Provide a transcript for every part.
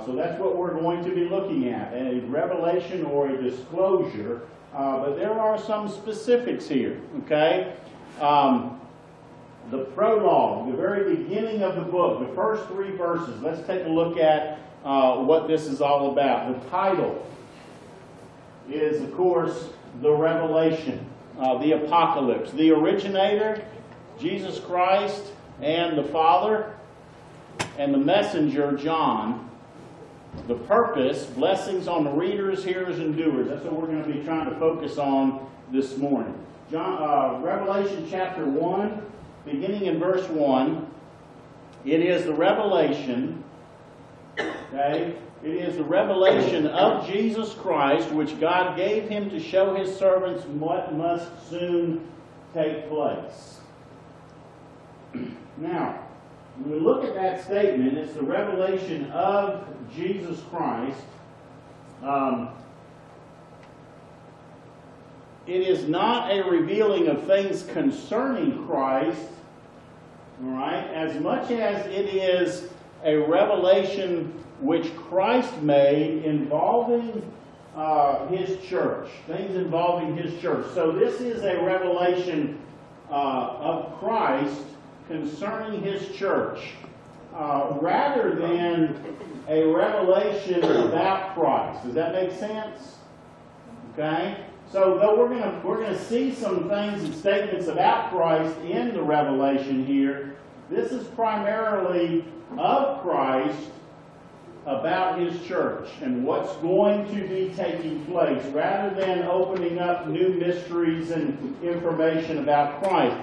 So that's what we're going to be looking at, a revelation or a disclosure. But there are some specifics here, okay? The prologue, the very beginning of the book, the first 3 verses. Let's take a look at what this is all about. The title is, of course, the revelation, the apocalypse. The originator, Jesus Christ, and the Father, and the messenger, John. The purpose, blessings on the readers, hearers, and doers. That's what we're going to be trying to focus on this morning. Revelation chapter 1, beginning in verse 1. It is the revelation, okay? It is the revelation of Jesus Christ, which God gave him to show his servants what must soon take place. Now, when we look at that statement, it's the revelation of Jesus Christ. It is not a revealing of things concerning Christ, all right, as much as it is a revelation which Christ made involving his church, things involving his church. So this is a revelation of Christ concerning his church, rather than a revelation about Christ. Does that make sense? Okay? So though we're going to see some things and statements about Christ in the revelation here, this is primarily of Christ about his church and what's going to be taking place, rather than opening up new mysteries and information about Christ.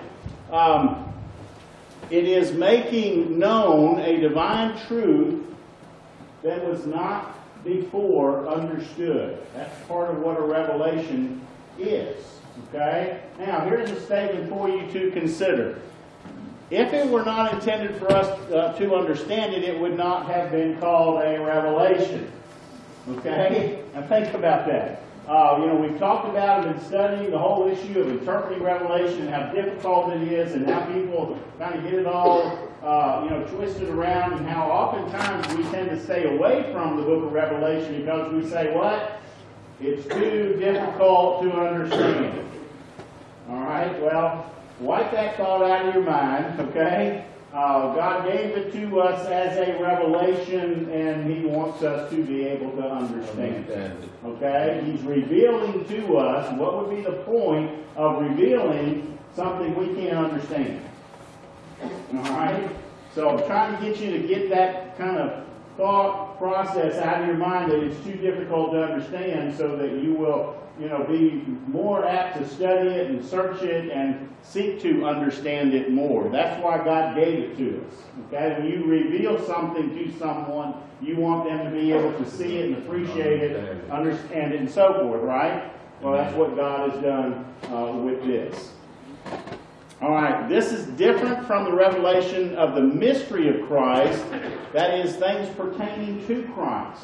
It is making known a divine truth that was not before understood. That's part of what a revelation is. Okay? Now, here's a statement for you to consider. If it were not intended for us to understand it, it would not have been called a revelation. Okay? Now think about that. We've talked about and been studying the whole issue of interpreting Revelation and how difficult it is and how people kind of get it all, twisted around, and how oftentimes we tend to stay away from the book of Revelation because we say, what? It's too difficult to understand. All right? Well, wipe that thought out of your mind, okay? God gave it to us as a revelation, and he wants us to be able to understand it. Okay? He's revealing to us. What would be the point of revealing something we can't understand? Alright? So I'm trying to get you to get that kind of thought process out of your mind that it's too difficult to understand, so that you will be more apt to study it and search it and seek to understand it more. That's why God gave it to us. Okay? When you reveal something to someone, you want them to be able to see it and appreciate it, understand it, and so forth, right? Well, that's what God has done with this. All right, this is different from the revelation of the mystery of Christ, that is, things pertaining to Christ.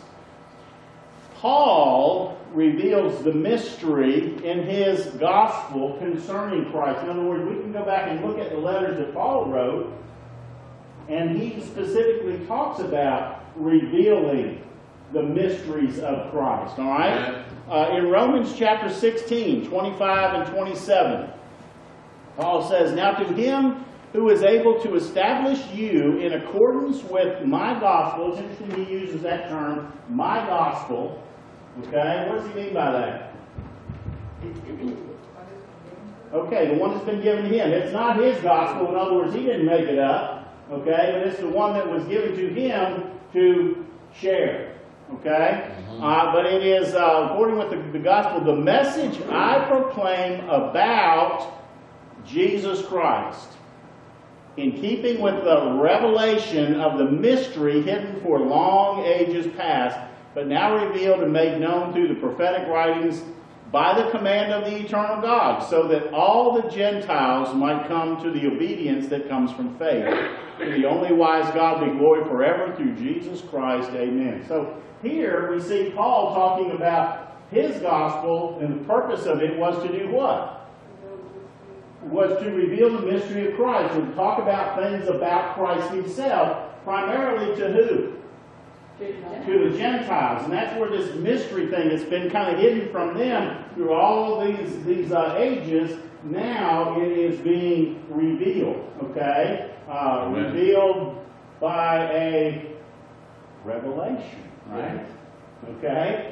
Paul reveals the mystery in his gospel concerning Christ. In other words, we can go back and look at the letters that Paul wrote, and he specifically talks about revealing the mysteries of Christ. All right? In Romans chapter 16, 25 and 27, Paul says, "Now to him who is able to establish you in accordance with my gospel," it's interesting he uses that term, my gospel. Okay, what does he mean by that? Okay, the one that's been given to him. It's not his gospel. In other words, he didn't make it up. Okay, but it's the one that was given to him to share. Okay? But it is, according with the gospel, the message I proclaim about Jesus Christ, in keeping with the revelation of the mystery hidden for long ages past, but now revealed and made known through the prophetic writings by the command of the eternal God, so that all the Gentiles might come to the obedience that comes from faith. To the only wise God be glory forever through Jesus Christ. Amen. So here we see Paul talking about his gospel, and the purpose of it was to do what? Was to reveal the mystery of Christ, and talk about things about Christ himself, primarily to who? To the Gentiles. And that's where this mystery thing that's been kind of hidden from them through all of these ages, now it is being revealed. Okay? Revealed by a revelation. Right? Okay?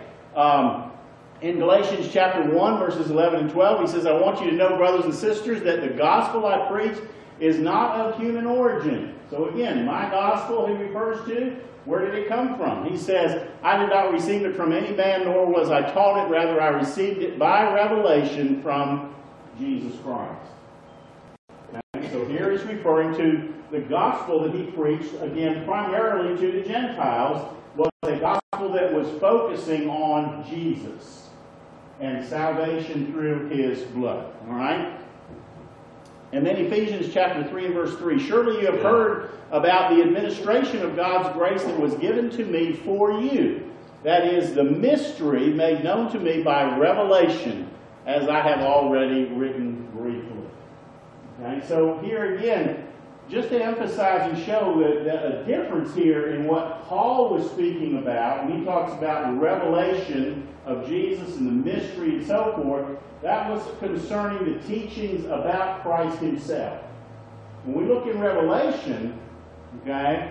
In Galatians chapter 1, verses 11 and 12, he says, I want you to know, brothers and sisters, that the gospel I preach is not of human origin. So again, my gospel he refers to, where did it come from? He says, I did not receive it from any man, nor was I taught it. Rather, I received it by revelation from Jesus Christ. Okay? So here he's referring to the gospel that he preached, again, primarily to the Gentiles, was a gospel that was focusing on Jesus and salvation through his blood. All right? And then Ephesians chapter 3 and verse 3. Surely you have heard about the administration of God's grace that was given to me for you. That is the mystery made known to me by revelation, as I have already written briefly. Okay, so here again, just to emphasize and show that a difference here in what Paul was speaking about, when he talks about the revelation of Jesus and the mystery and so forth, that was concerning the teachings about Christ himself. When we look in Revelation, okay,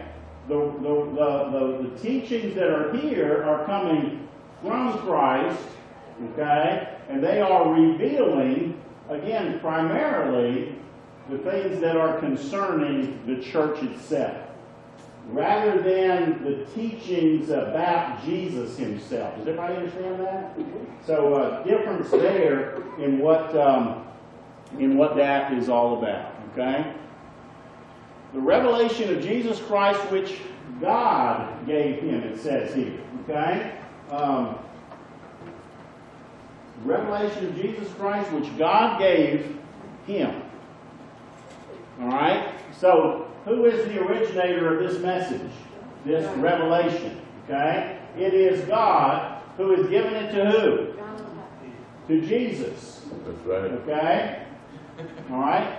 the teachings that are here are coming from Christ, okay, and they are revealing, again, primarily the things that are concerning the church itself, rather than the teachings about Jesus himself. Does everybody understand that? So difference there in what that is all about. Okay. The revelation of Jesus Christ, which God gave him, it says here. Okay. Revelation of Jesus Christ, which God gave him. All right? So, who is the originator of this message? This revelation. Okay? It is God who has given it to who? To Jesus. That's right. Okay? All right?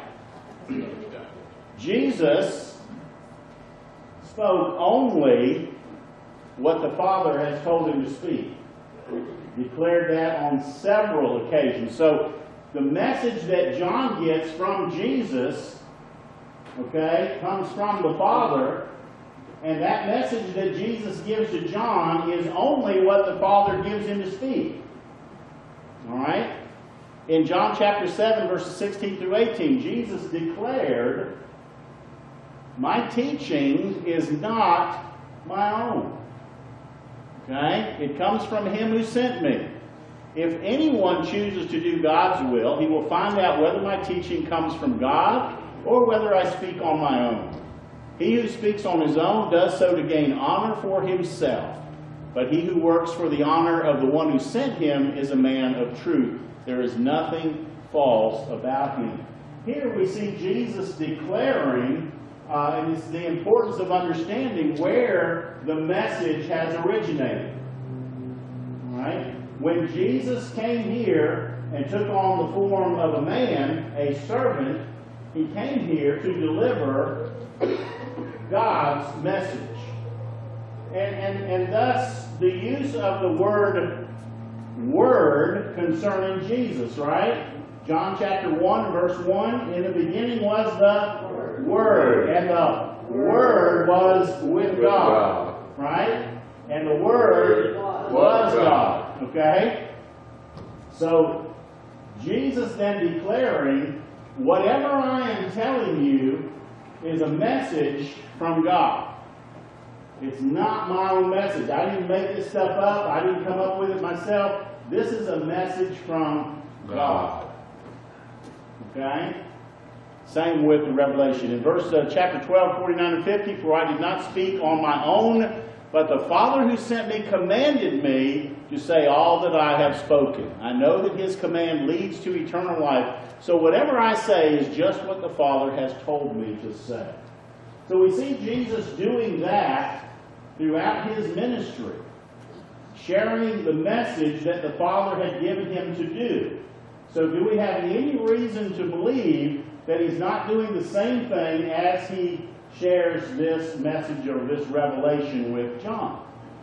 Jesus spoke only what the Father has told him to speak. Declared that on several occasions. So, the message that John gets from Jesus, okay, comes from the Father, and that message that Jesus gives to John is only what the Father gives him to speak. All right? In John chapter 7, verses 16 through 18, Jesus declared, my teaching is not my own. Okay? It comes from him who sent me. If anyone chooses to do God's will, he will find out whether my teaching comes from God or whether I speak on my own. He who speaks on his own does so to gain honor for himself. But he who works for the honor of the one who sent him is a man of truth. There is nothing false about him. Here we see Jesus declaring, and it's the importance of understanding where the message has originated. All right? When Jesus came here and took on the form of a man, a servant, he came here to deliver God's message. And thus, the use of the word concerning Jesus, right? John chapter 1, verse 1, in the beginning was the Word, and the Word was with God, right? And the Word was God, okay? So, Jesus then declaring, whatever I am telling you is a message from God. It's not my own message. I didn't make this stuff up. I didn't come up with it myself. This is a message from God. Okay? Same with the Revelation. In verse chapter 12, 49 and 50, for I did not speak on my own, but the Father who sent me commanded me to say all that I have spoken. I know that his command leads to eternal life. So whatever I say is just what the Father has told me to say. So we see Jesus doing that throughout his ministry, sharing the message that the Father had given him to do. So do we have any reason to believe that he's not doing the same thing as he shares this message or this revelation with John?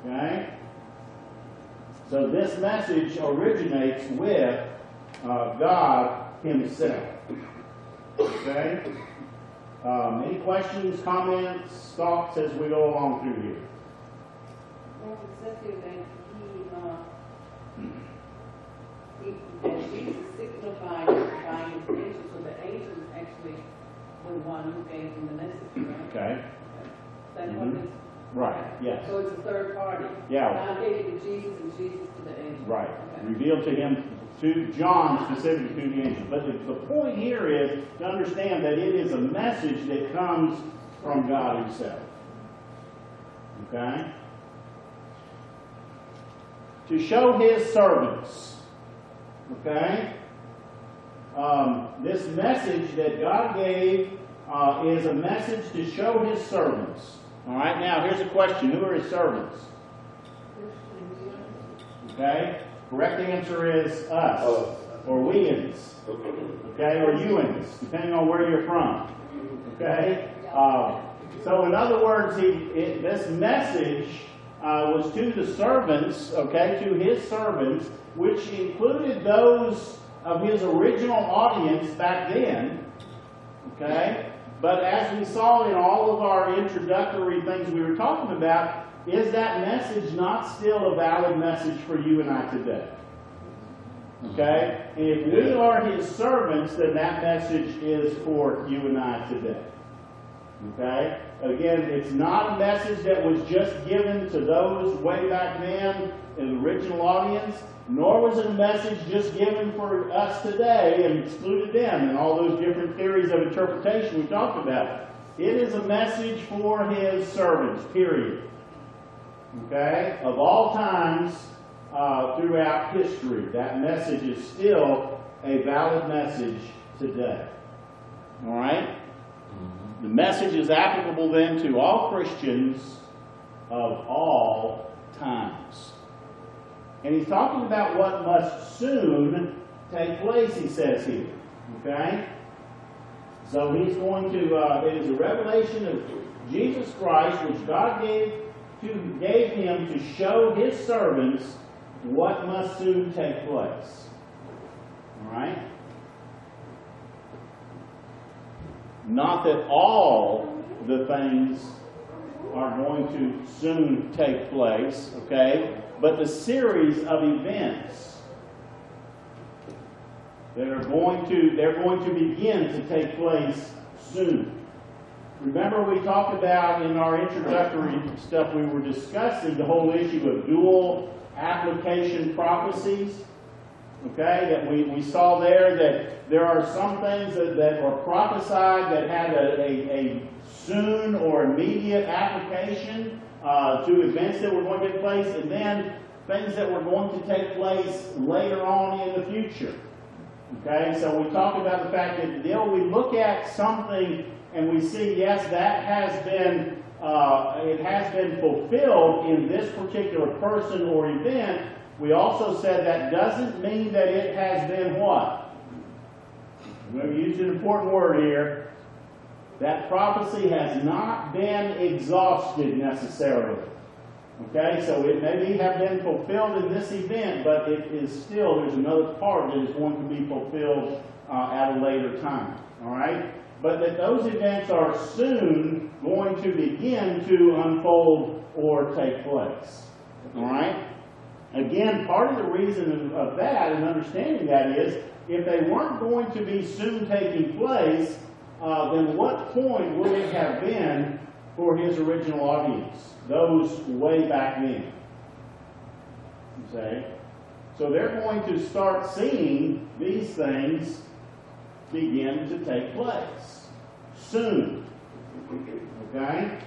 Okay? So this message originates with God Himself. Okay? Any questions, comments, thoughts as we go along through here? Well, it says here that that Jesus signified by his angel, so the angel is actually the one who gave him the message, right? Okay? That's what it's. Right, yes. So it's a third party. Yeah. God gave it to Jesus and Jesus to the angel. Right. Okay. Revealed to him, to John specifically, to the angel. But the point here is to understand that it is a message that comes from God Himself. Okay? To show His servants. Okay? This message that God gave is a message to show His servants. All right, now here's a question. Who are His servants? Okay? Correct answer is us. Or weans. Okay? Or youans, depending on where you're from. Okay? So in other words, this message was to the servants, okay, to His servants, which included those of His original audience back then. Okay? But as we saw in all of our introductory things we were talking about, is that message not still a valid message for you and I today? Okay? And if we are His servants, then that message is for you and I today. Okay? Again, it's not a message that was just given to those way back then, an original audience, nor was it a message just given for us today and excluded them and all those different theories of interpretation we talked about. It is a message for His servants, period. Okay? Of all times throughout history, that message is still a valid message today. All right? The message is applicable then to all Christians of all times. And he's talking about what must soon take place, he says here. Okay? So he's going to, it is a revelation of Jesus Christ, which God gave him to show His servants what must soon take place. All right? Not that all the things are going to soon take place, okay? But the series of events that are going to begin to take place soon. Remember we talked about in our introductory stuff we were discussing the whole issue of dual application prophecies. Okay, that we saw there that there are some things that were prophesied that had a soon or immediate application to events that were going to take place, and then things that were going to take place later on in the future. Okay, so we talked about the fact that we look at something and we see, yes, that has been it has been fulfilled in this particular person or event. We also said that doesn't mean that it has been what? I'm going to use an important word here. That prophecy has not been exhausted necessarily. Okay, so it may have been fulfilled in this event, but it is still, there's another part that is going to be fulfilled at a later time. All right? But that those events are soon going to begin to unfold or take place. All right? Again, part of the reason of that and understanding that is, if they weren't going to be soon taking place, then what point would it have been for His original audience? Those way back then. You say? So they're going to start seeing these things begin to take place soon. Okay?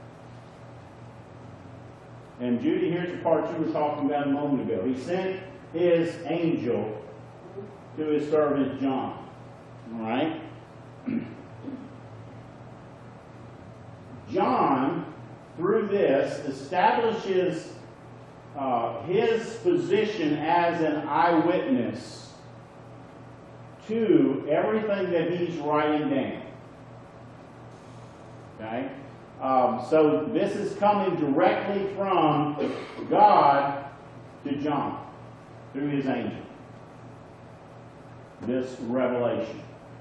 And Judy, here's the part you were talking about a moment ago. He sent His angel to His servant John. All right? John, through this, establishes his position as an eyewitness to everything that he's writing down. Okay? So this is coming directly from God to John through his angel. This revelation.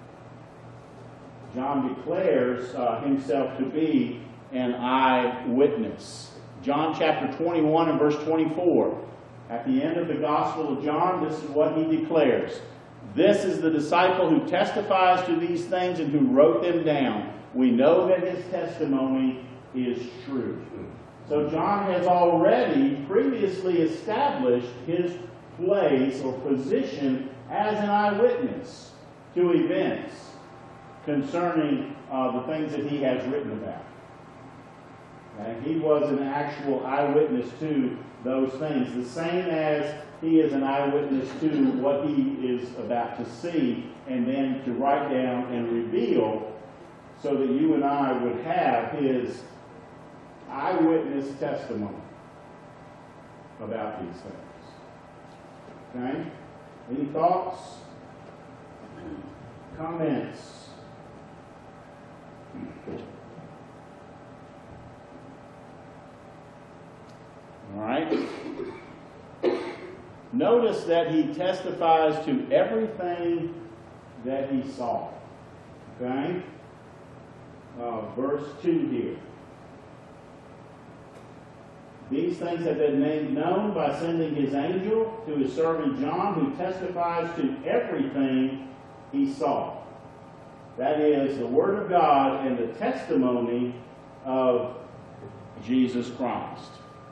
John declares himself to be an eyewitness. John chapter 21 and verse 24. At the end of the Gospel of John, this is what he declares. This is the disciple who testifies to these things and who wrote them down. We know that his testimony is true. So John has already previously established his place or position as an eyewitness to events concerning the things that he has written about. And he was an actual eyewitness to those things, the same as he is an eyewitness to what he is about to see and then to write down and reveal, so that you and I would have his eyewitness testimony about these things. Okay? Any thoughts? Comments? All right. Notice that he testifies to everything that he saw. Okay? Verse 2 here. These things have been made known by sending his angel to his servant John, who testifies to everything he saw. That is the Word of God and the testimony of Jesus Christ.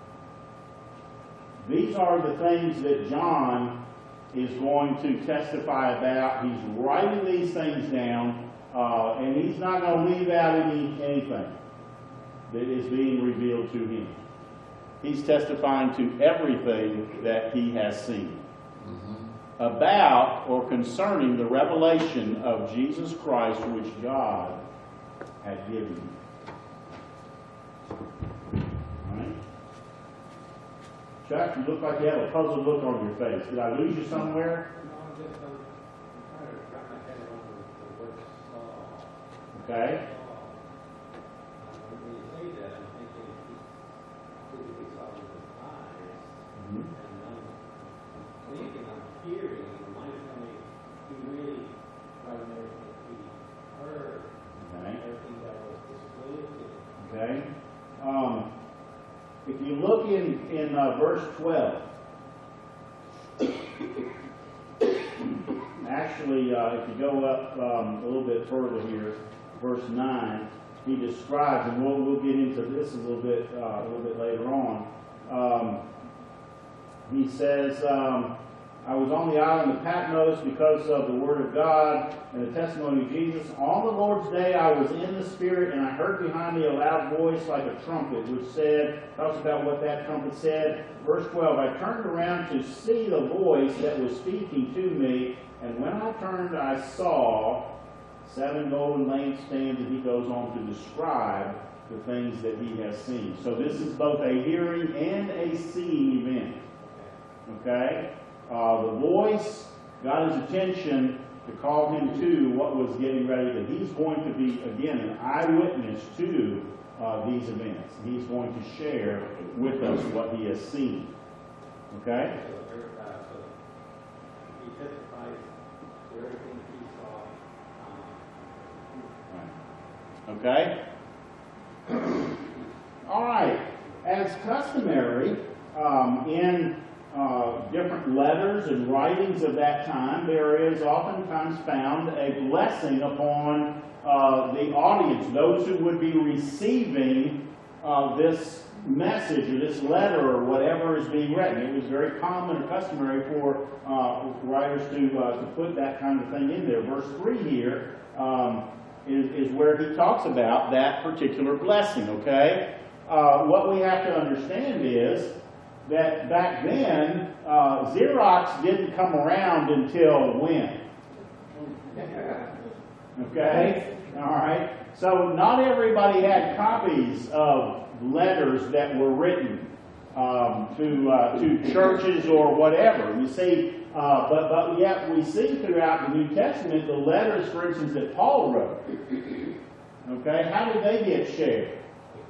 These are the things that John is going to testify about. He's writing these things down, and he's not going to leave out anything that is being revealed to him. He's testifying to everything that he has seen about or concerning the revelation of Jesus Christ, which God had given him. All right? Chuck, you look like you have a puzzled look on your face. Did I lose you somewhere? No, I'm trying to wrap my head around the word saw. Okay. When you say that, I'm thinking he saw with his eyes, Mhm. and I'm thinking, I'm hearing, and mind telling me he really, right there, he heard Okay. everything that was displayed to him. Okay. If you look in verse 12, actually, if you go up a little bit further here, verse 9, he describes, and we'll get into this a little bit later on. He says, I was on the island of Patmos because of the word of God and the testimony of Jesus. On the Lord's day I was in the Spirit, and I heard behind me a loud voice like a trumpet, which talks about what that trumpet said. Verse 12, I turned around to see the voice that was speaking to me, and when I turned I saw 7 golden lampstands, and he goes on to describe the things that he has seen. So this is both a hearing and a seeing event. Okay? The voice got his attention to call him to what was getting ready, that he's going to be, again, an eyewitness to these events. He's going to share with us what he has seen. Okay? So he testifies to everything he saw. Okay? All right. As customary in different letters and writings of that time, there is oftentimes found a blessing upon the audience, those who would be receiving this message or this letter or whatever is being written. It was very common or customary for writers to put that kind of thing in there. Verse 3 here is where he talks about that particular blessing, okay? What we have to understand is that back then, Xerox didn't come around until when? Okay? All right? So not everybody had copies of letters that were written to churches or whatever. You see, but yet we see throughout the New Testament the letters, for instance, that Paul wrote. Okay? How did they get shared?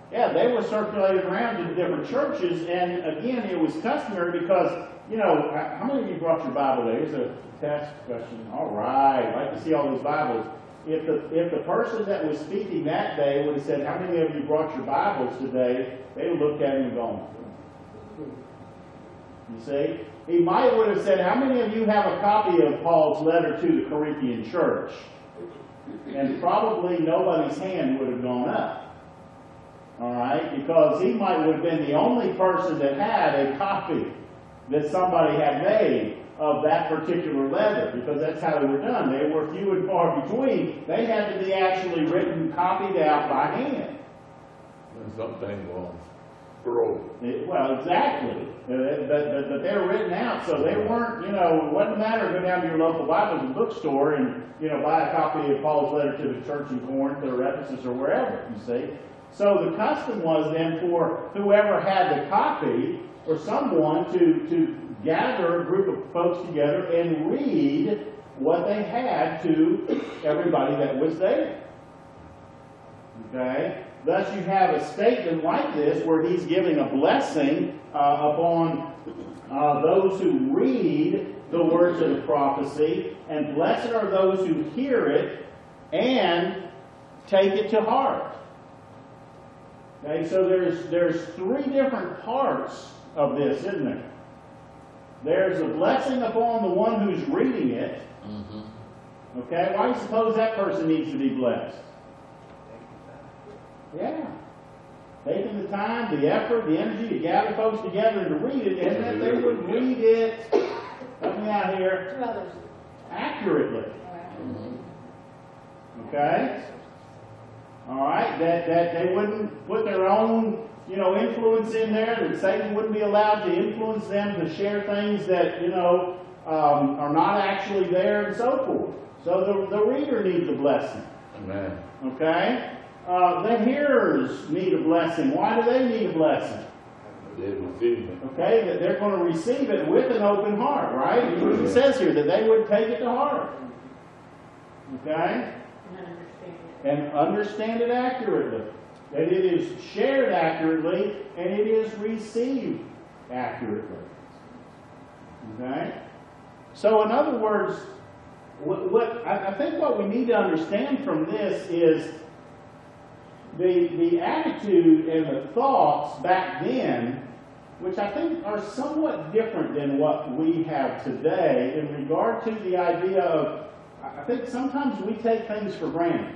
Yeah, they were circulated around to different churches, and again, it was customary because, you know, how many of you brought your Bible today? Here's a test question. All right, I'd like to see all these Bibles. If the person that was speaking that day would have said, how many of you brought your Bibles today, they would look at him and go, you see? He might would have said, how many of you have a copy of Paul's letter to the Corinthian church? And probably nobody's hand would have gone up. All right? Because he might would have been the only person that had a copy that somebody had made of that particular letter, because that's how they were done. They were few and far between. They had to be actually written, copied out by hand. And something will grow. Well, exactly. But they were written out, so they weren't, you know, it wasn't a matter of go down to your local Bible bookstore and, you know, buy a copy of Paul's letter to the church in Corinth or Ephesus or wherever, you see. So the custom was then for whoever had the copy, for someone to gather a group of folks together and read what they had to everybody that was there. Okay? Thus you have a statement like this where he's giving a blessing upon those who read the words of the prophecy, and blessed are those who hear it and take it to heart. Okay, so there's three different parts of this, isn't there? There's a blessing upon the one who's reading it. Mm-hmm. Okay, why do you suppose that person needs to be blessed? Yeah. Taking the time, the effort, the energy to gather folks together and to read it, and that they would read it, help me out here, accurately. Okay? All right, that they wouldn't put their own, you know, influence in there, that Satan wouldn't be allowed to influence them to share things that, you know, are not actually there and so forth. So the reader needs a blessing. Amen. Okay? The hearers need a blessing. Why do they need a blessing? They receive it. Okay, that they're going to receive it with an open heart, right? It says here that they would take it to heart. Okay? And understand it accurately. That it is shared accurately and it is received accurately. Okay? So in other words, I think what we need to understand from this is the attitude and the thoughts back then, which I think are somewhat different than what we have today in regard to the idea of, I think sometimes we take things for granted.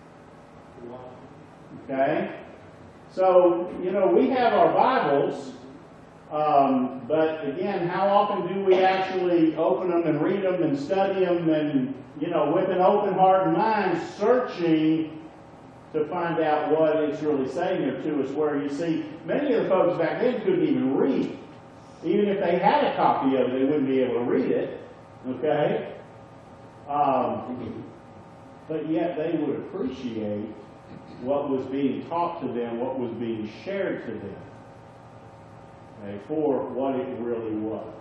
Okay? So, you know, we have our Bibles, but again, how often do we actually open them and read them and study them and, you know, with an open heart and mind, searching to find out what it's really saying there to us, where you see, many of the folks back then couldn't even read. Even if they had a copy of it, they wouldn't be able to read it. Okay? But yet they would appreciate what was being taught to them, what was being shared to them, okay, for what it really was.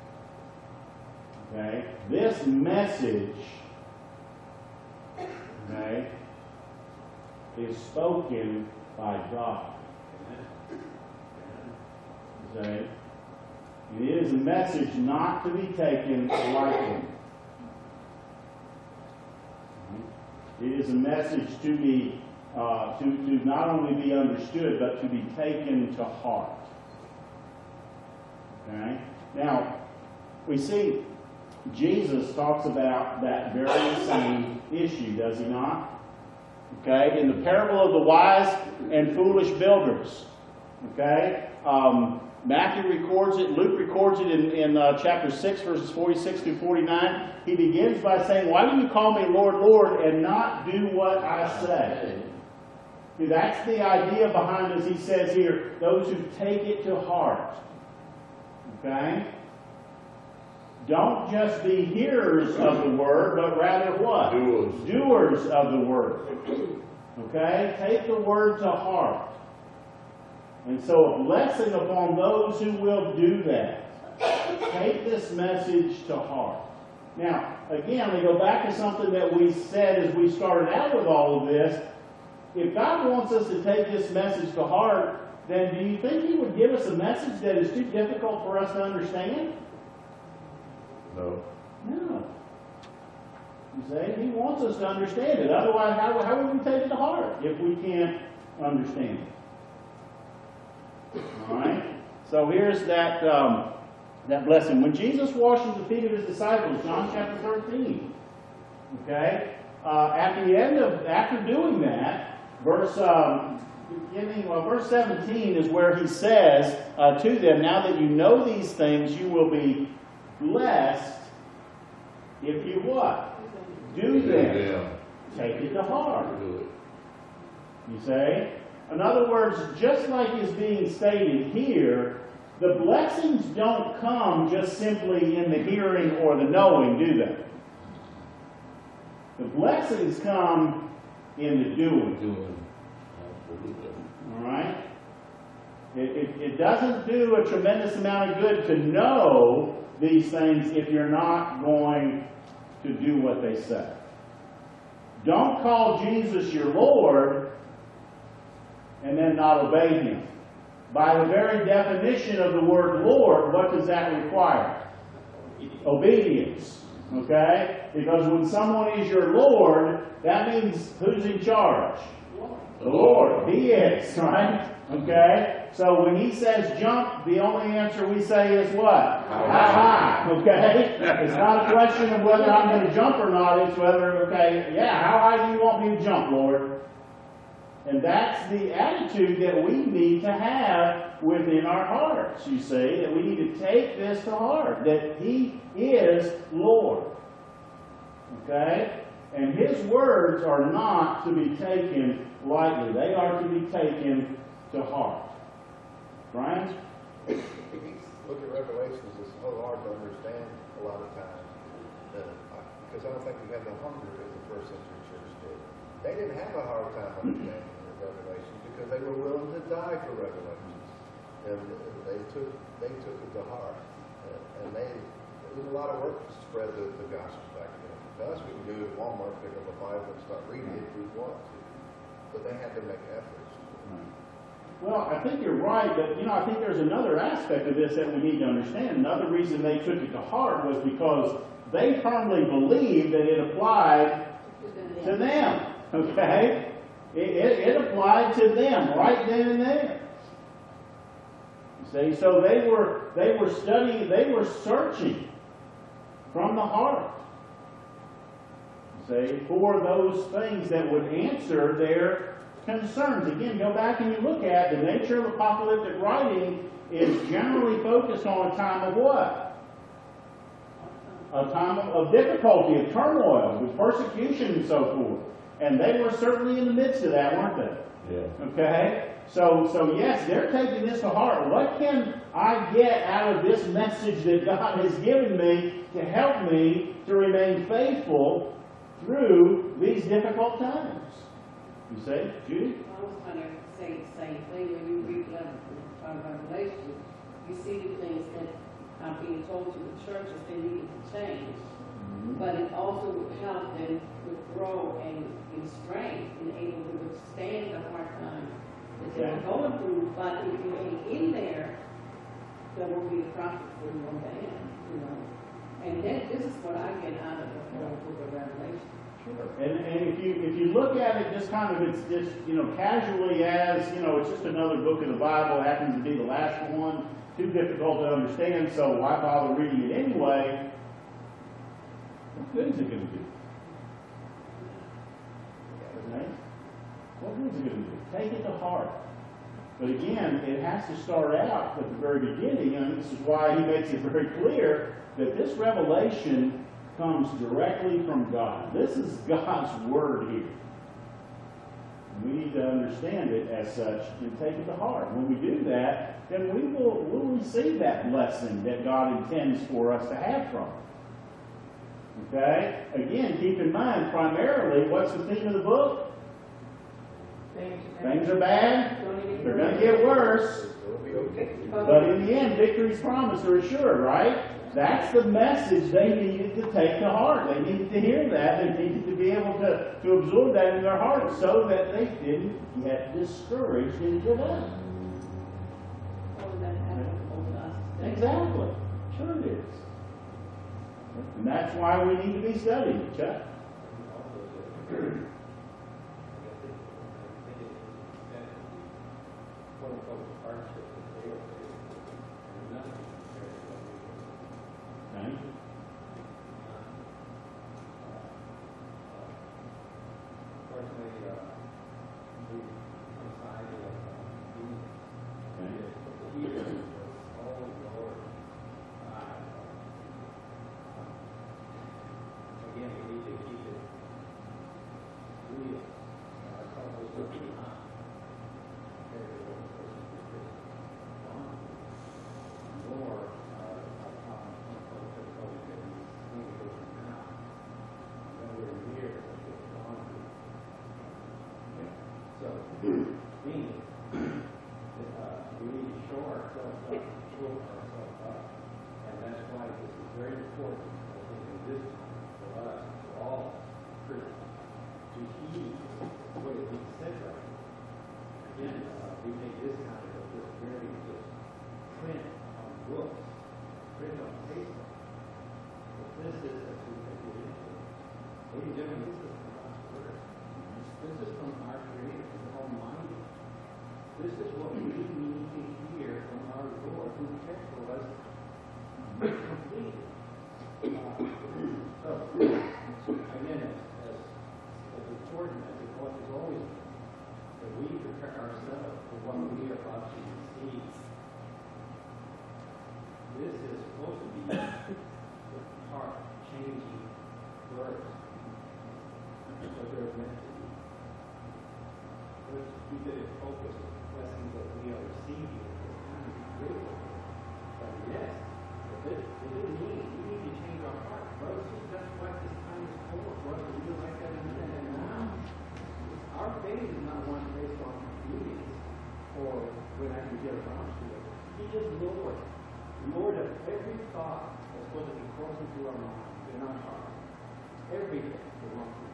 Okay? This message, okay, is spoken by God. Okay? It is a message not to be taken lightly. It is a message to be to not only be understood, but to be taken to heart. Okay? Now, we see Jesus talks about that very same issue, does he not? Okay? In the parable of the wise and foolish builders. Okay? Matthew records it, Luke records it in chapter 6, verses 46 through 49. He begins by saying, "Why do you call me Lord, Lord, and not do what I say?" See, that's the idea behind, as he says here, those who take it to heart. Okay? Don't just be hearers of the word, but rather what? Doers. Doers of the word. Okay? Take the word to heart. And so a blessing upon those who will do that. Take this message to heart. Now, again, we go back to something that we said as we started out with all of this. if God wants us to take this message to heart, then do you think He would give us a message that is too difficult for us to understand? No. No. You see, He wants us to understand it. Otherwise, how would we take it to heart if we can't understand it? All right? So here's that, that blessing. When Jesus washes the feet of His disciples, John chapter 13, okay? After doing that, verse 17 is where He says to them, now that you know these things, you will be blessed if you what? Do them. Take it to heart. Do it. You say? In other words, just like is being stated here, the blessings don't come just simply in the hearing or the knowing, do they? The blessings come in the doing. Doing. Absolutely. All right? It doesn't do a tremendous amount of good to know these things if you're not going to do what they say. Don't call Jesus your Lord and then not obey Him. By the very definition of the word Lord, what does that require? Obedience. Okay? Because when someone is your Lord, that means who's in charge? The Lord. He is, right? Okay? So when He says jump, the only answer we say is what? How high? Okay? It's not a question of whether I'm going to jump or not. It's whether, okay, yeah, how high do you want me to jump, Lord? And that's the attitude that we need to have within our hearts, you see, that we need to take this to heart, that He is Lord. Okay? And His words are not to be taken lightly. They are to be taken to heart. Brian? If you look at Revelations, it's so hard to understand a lot of times. Because I don't think we have the hunger as the first century church did. They didn't have a hard time understanding the Revelations because they were willing to die for Revelations. And they took it to heart. And it was a lot of work to spread the gospel back then. To us, we can do it at Walmart, pick up a Bible and start reading it if we want to. But they had to make efforts. Well, I think you're right, but I think there's another aspect of this that we need to understand. Another reason they took it to heart was because they firmly believed that it applied to them. Okay? It applied to them right then and there. You see, so they were studying, they were searching from the heart. You see, for those things that would answer their concerns. Again, go back and you look at the nature of apocalyptic writing is generally focused on a time of what? A time of difficulty, of turmoil, with persecution and so forth. And they were certainly in the midst of that, weren't they? Yeah. Okay? So yes, they're taking this to heart. What can I get out of this message that God has given me to help me to remain faithful through these difficult times? You say, Judy? I was kind of saying the same thing. When you read Revelation, you see the things that are being told to the churches they needed to change. But it also would help them to grow in strength and able to withstand the hard times that they're going through. But if you ain't in there, there will be a profit for you on the end, And this is what I get out of the whole book of Revelation. And if you look at it just kind of, it's just, casually as, it's just another book of the Bible, happens to be the last one, too difficult to understand, so why bother reading it anyway? What good is it going to do? Right? What good is it going to do? Take it to heart. But again, it has to start out at the very beginning, and this is why he makes it very clear that this revelation comes directly from God. This is God's word here. We need to understand it as such and take it to heart. When we do that, then we'll receive that blessing that God intends for us to have from it. Okay? Again, keep in mind, primarily, what's the theme of the book? Things are bad. They're going to get worse. But in the end, victory is promised or assured, right? That's the message they needed to take to heart. They needed to hear that. They needed to be able to absorb that in their hearts so that they didn't get discouraged and give up. Or that happened over us. Exactly. Sure it is. And that's why we need to be studying, Chuck. Okay. Again, we need to keep it real. So, meaning, we need to show ourselves up, and that's why this is very important, I think, in this time, for us, for all Christians, to heed what is being said right now. Again, we make this kind of just very just print on books, print on paper. But this is as we get into it. Ladies and gentlemen, this is from God's word. This is from our Creator, the Almighty. This is what we need to hear from our Lord, who cares for us completely. So, again, as important as it has always been, that we prepare ourselves for what we are about to receive. This is supposed to be the heart-changing verse. That's what they're meant to be. Let's keep it in focus with the blessings that we are receiving at this time to be grateful for. But yes, it didn't mean we need to change our heart. Brothers and sisters, that's what this time is for us to realize that and now. Our faith is not one based on convenience or when I can get around to it. He is Lord. Lord of every thought that's supposed to be coursing through our mind, in our heart. Everything belongs to Him.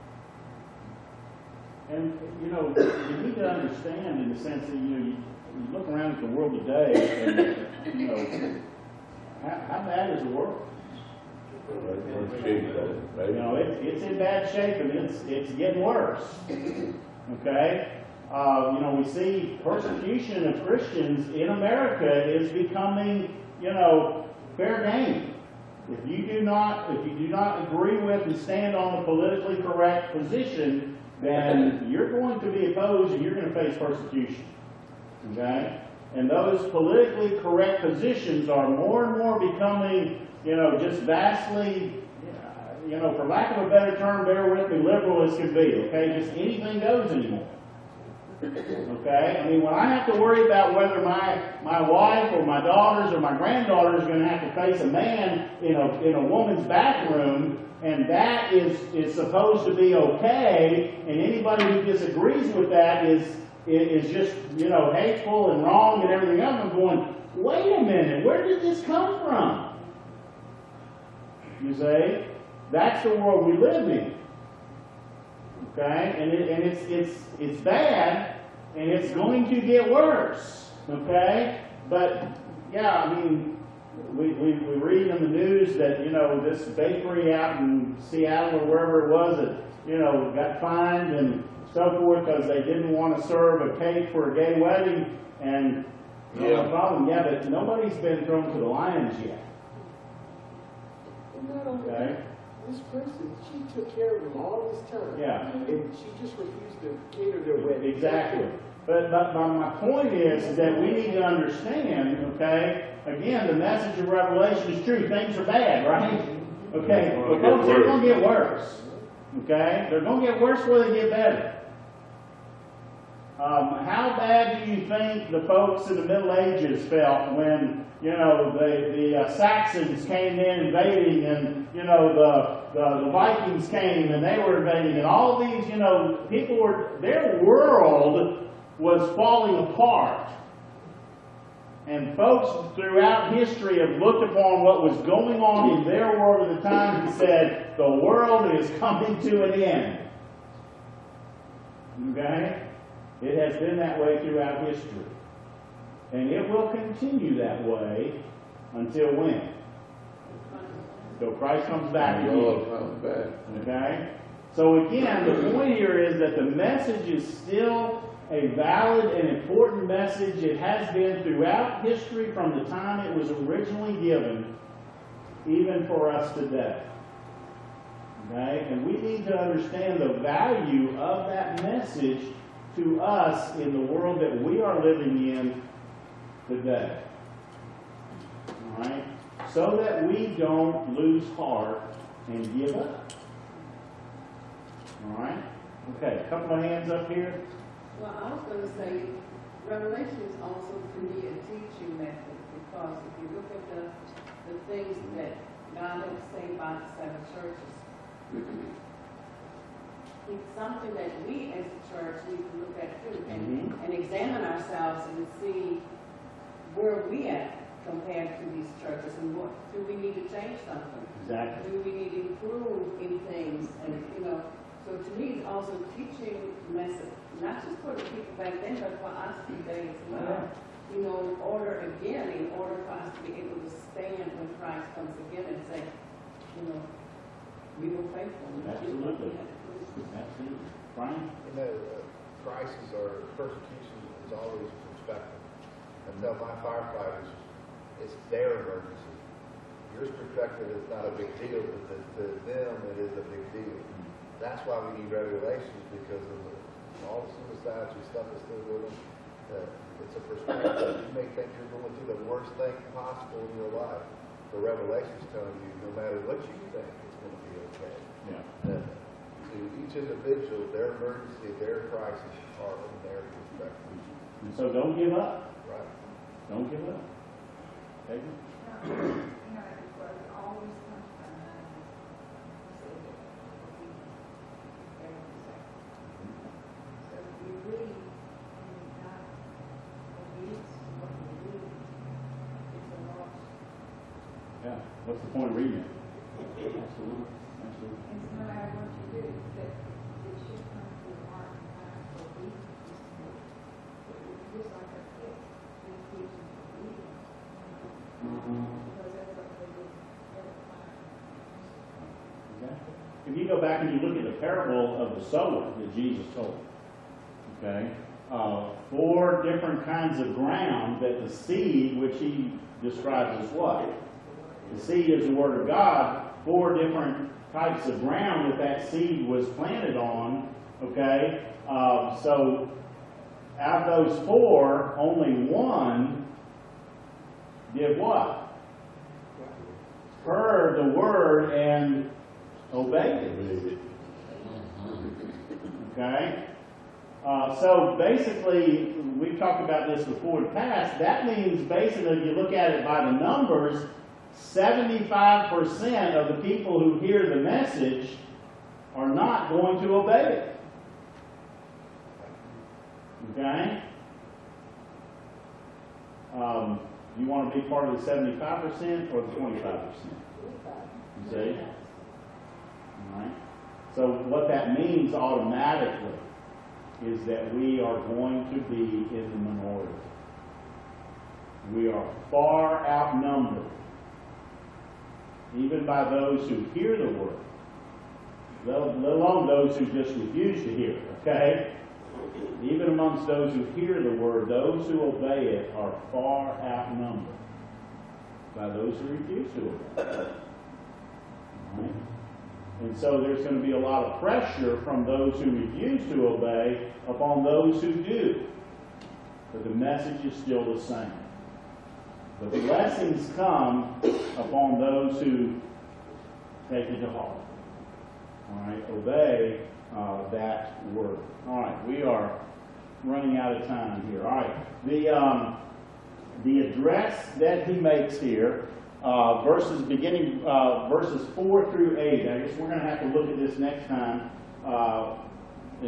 And, you know, you need to understand in the sense that, you look around at the world today and, you know, how bad is the world? You know, it's in bad shape and it's getting worse. Okay? You know, we see persecution of Christians in America is becoming, you know, fair game. If you do not agree with and stand on the politically correct position, then you're going to be opposed and you're going to face persecution. Okay? And those politically correct positions are more and more becoming, you know, just vastly, you know, for lack of a better term, bear with me, liberal as can be. Okay? Just anything goes anymore. Okay? I mean, when I have to worry about whether my wife or my daughters or my granddaughter is going to have to face a man in a woman's bathroom, and that is supposed to be okay, and anybody who disagrees with that is just, you know, hateful and wrong and everything else, I'm going, wait a minute, where did this come from? You see? That's the world we live in. Okay? And it's bad, and it's going to get worse. Okay? But, yeah, I mean, we read in the news that, you know, this bakery out in Seattle or wherever it was that, you know, got fined and so forth because they didn't want to serve a cake for a gay wedding. And, no problem, yeah, but nobody's been thrown to the lions yet. And not only Okay? that, this person, she took care of them all this time. Yeah. And she just refused to cater their wedding. Exactly. But my point is that we need to understand, okay, again, the message of Revelation is true. Things are bad, right? Okay, but folks, they're going to get worse. Okay? They're going to get worse before they get better. How bad do you think the folks in the Middle Ages felt when, you know, the Saxons came in invading and, you know, the Vikings came and they were invading and all these, you know, people were, their world was falling apart. And folks throughout history have looked upon what was going on in their world at the time and said, the world is coming to an end. Okay? It has been that way throughout history. And it will continue that way until when? Until Christ comes back The again. Lord comes back. Okay? So again, the point here is that the message is still a valid and important message. It has been throughout history from the time it was originally given, even for us today. Okay? And we need to understand the value of that message to us in the world that we are living in today. All right? So that we don't lose heart and give up. All right? Okay, a couple of hands up here. Well, I was going to say, Revelation is also to me a teaching method, because if you look at the things that God has to say about the seven churches, it's something that we as a church need to look at too, and examine ourselves and see where we at compared to these churches, and what do we need to change something? Exactly. Do we need to improve in things? And so to me, it's also teaching message, not just for the people back then, but for us today as well. In order for us to be able to stand when Christ comes again and say, we were faithful. Absolutely. Absolutely. Brian? Crisis or persecution is always perspective. I tell my firefighters, it's their emergency. Your perspective is not a big deal, but to them it is a big deal. That's why we need revelations, because of all the suicides and stuff that's still going on. It's a perspective. You may think you're going through the worst thing possible in your life, but Revelation's telling you, no matter what you think, it's going to be okay. Yeah. To each individual, their emergency, their crisis are in their perspective. And so don't give up. Right? Don't give up. Okay? It was always comes to my mind, so if we read and we not obedience to what we read, it's a loss. Yeah. What's the point of reading it? Absolutely. Absolutely. And so no matter what you do, that it should come to the heart and mind for obedience. Just like our kids, we teach them obedience. Because that's what they do every time. Exactly. If you go back and you look at the parable of the sower that Jesus told, okay, 4 different kinds of ground that the seed, which he describes as what? The seed is the Word of God. 4 different types of ground that seed was planted on, okay? So out of those 4, only 1 did what? Heard the Word and obeyed it. Okay? So basically, we've talked about this before in the past, that means basically, if you look at it by the numbers, 75% of the people who hear the message are not going to obey it. Okay? You want to be part of the 75% or the 25%? You see? All right. So what that means automatically is that we are going to be in the minority. We are far outnumbered, even by those who hear the word, let alone those who just refuse to hear, okay? Even amongst those who hear the word, those who obey it are far outnumbered by those who refuse to obey it. All right? And so there's going to be a lot of pressure from those who refuse to obey upon those who do. But the message is still the same. The blessings come upon those who take it to heart. All right, obey that word. All right, we are running out of time here. All right, the address that he makes here, verses 4 through 8. I guess we're going to have to look at this next time.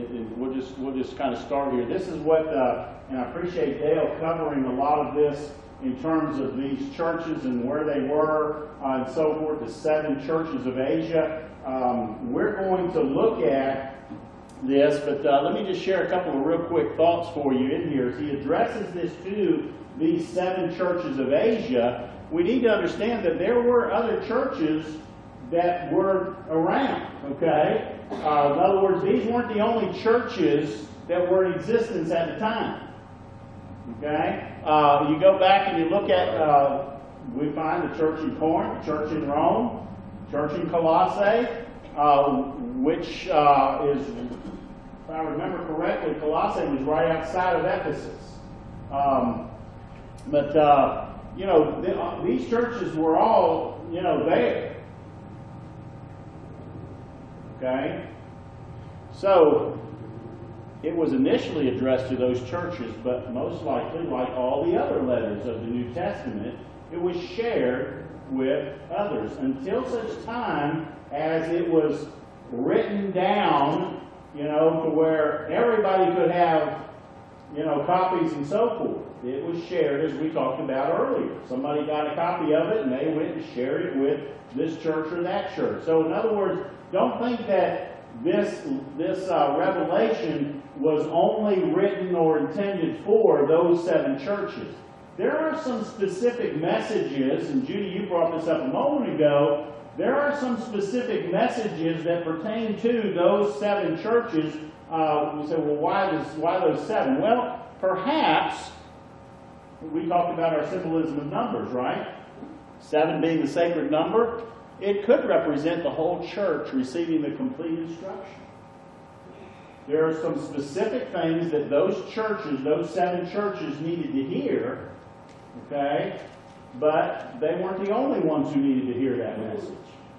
We'll just kind of start here. This is what, and I appreciate Dale covering a lot of this in terms of these churches and where they were and so forth, the 7 churches of Asia. We're going to look at this, but let me just share a couple of real quick thoughts for you in here. As he addresses this to these 7 churches of Asia, we need to understand that there were other churches that were around, okay? In other words, these weren't the only churches that were in existence at the time, okay? You go back and you look at, we find the church in Corinth, the church in Rome, church in Colossae, which is, if I remember correctly, Colossae was right outside of Ephesus. You know, these churches were all, you know, there. Okay? So, it was initially addressed to those churches, but most likely, like all the other letters of the New Testament, it was shared with others until such time as it was written down, you know, to where everybody could have, you know, copies and so forth. It was shared, as we talked about earlier. Somebody got a copy of it and they went and shared it with this church or that church. So in other words, don't think that this revelation was only written or intended for those 7 churches. There are some specific messages, and Judy, you brought this up a moment ago. There are some specific messages that pertain to those 7 churches. We say, well, why those 7? Well, perhaps we talked about our symbolism of numbers, right? 7 being the sacred number. It could represent the whole church receiving the complete instruction. There are some specific things that those churches, those 7 churches, needed to hear, okay? But they weren't the only ones who needed to hear that message.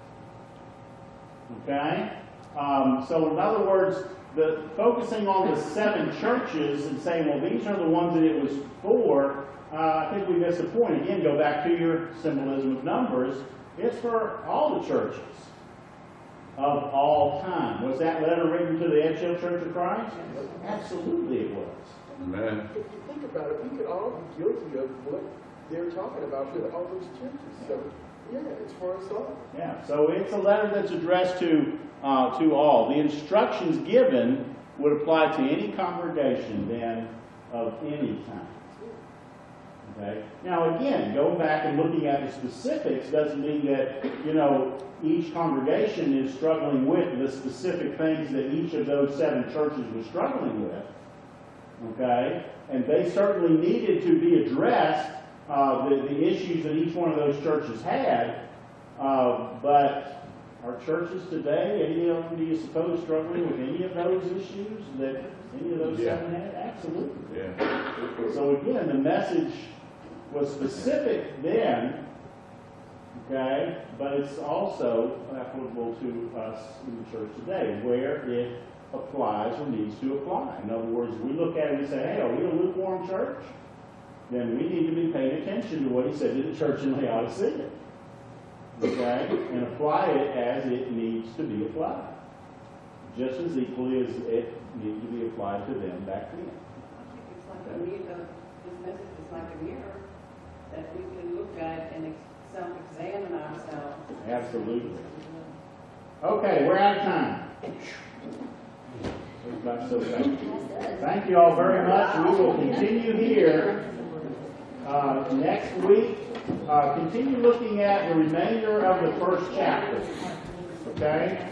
Okay? So in other words, focusing on the 7 churches and saying, well, these are the ones that it was for, I think we miss the point. Again, go back to your symbolism of numbers. It's for all the churches of all time. Was that letter written to the Edgehill Church of Christ? Absolutely it was. Amen. If you think about it, we could all be guilty of what they're talking about with all those churches. So, yeah, it's for us all. Yeah, so it's a letter that's addressed to all. The instructions given would apply to any congregation then of any time. Okay? Now again, going back and looking at the specifics doesn't mean that, you know, each congregation is struggling with the specific things that each of those 7 churches was struggling with. Okay? And they certainly needed to be addressed, the issues that each one of those churches had. But are churches today, any of them, do you suppose, struggling with any of those issues that any of those 7 had? Absolutely. Yeah. So again, the message was specific then, okay, but it's also applicable to us in the church today, where it applies or needs to apply. In other words, we look at it and say, hey, are we a lukewarm church? Then we need to be paying attention to what he said to the church in Laodicea. Okay? And apply it as it needs to be applied. Just as equally as it needed to be applied to them back then. It's like a mirror, this message is like a mirror that we can look at and self-examine ourselves. Absolutely. Okay, we're out of time. So thank you all very much. We will continue here next week. Continue looking at the remainder of the first chapter. Okay?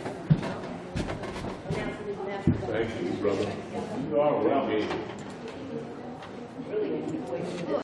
Thank you, brother. You are welcome. Okay.